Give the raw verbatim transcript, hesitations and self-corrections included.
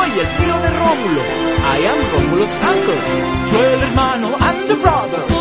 soy el tío de Rómulo. I am Rómulo's uncle. Yo el hermano and the brother.